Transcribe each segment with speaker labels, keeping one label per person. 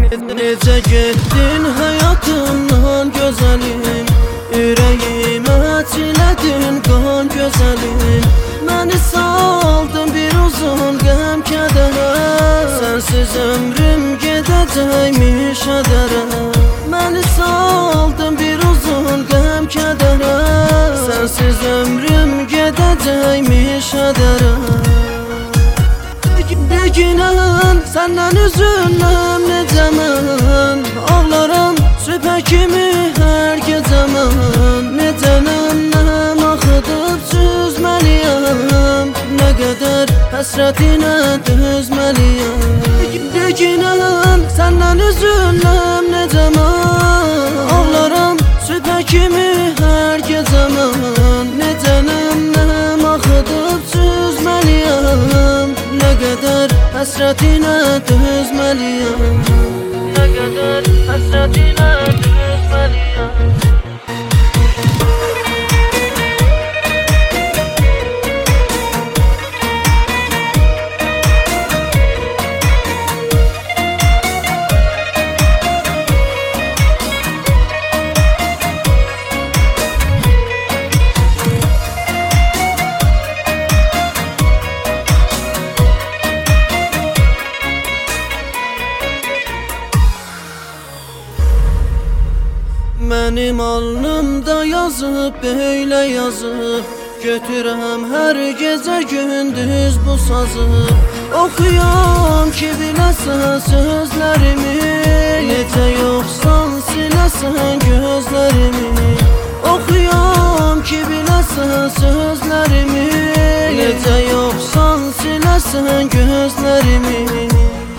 Speaker 1: Necə getdin həyatımdan gözəlim, ürəyimə çilədin qan gözəlim. Məni saldın bir uzun qəm kədərə, sənsiz ömrüm gedəcəkmiş hədərə. Məni saldın bir uzun qəm kədərə, sənsiz ömrüm gedəcəkmiş hədərə. Deginən səndən üzülməm necə mən, ağlaram sübhə kimi hər gecə mən. Necə nəm axıdıb süzməliyəm, nə qədər həsrətinə dözməliyəm. Deginən səndən üzülməm necə mən, ağlaram sübhə kimi hər gecə mən. Necə nəm axıdıb süzməliyəm, nə qədər həsrətinə dözməliyəm, nə qədər həsrətinə dözməliyəm. Mənim alnımda yazıb, belə yazıb, götürəm hər gecə gündüz bu sazı. Oxuyam ki biləsən sözlərimi, necə yoxsan siləsən gözlərimi. Oxuyam ki biləsən sözlərimi, necə yoxsan siləsən gözlərimi.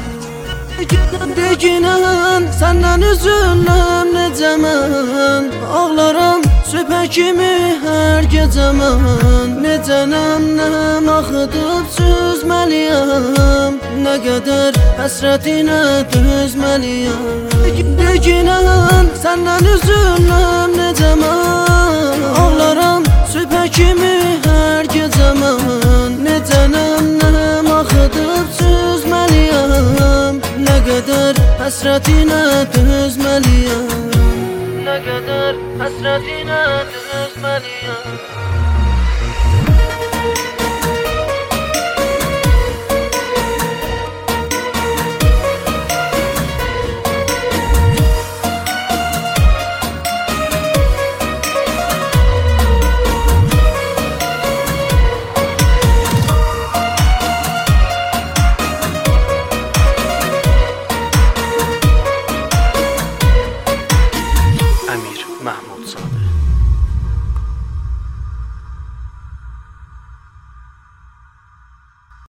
Speaker 1: Deginən səndən üzülməm necə mən, ağlaram sübhə kimi hər gecə mən. Necə nəm axıdıb süzməliyəm, nə qədər həsrətinə dözməliyəm. Deginən səndən üzülməm necə mən, ağlaram sübhə kimi hər gecə mən. Necə nəm axıdıb süzməliyəm, nə qədər həsrətinə dözməliyəm, nə qədər həsrətinə dözməliyəm.
Speaker 2: Əmir Mahmudzadə.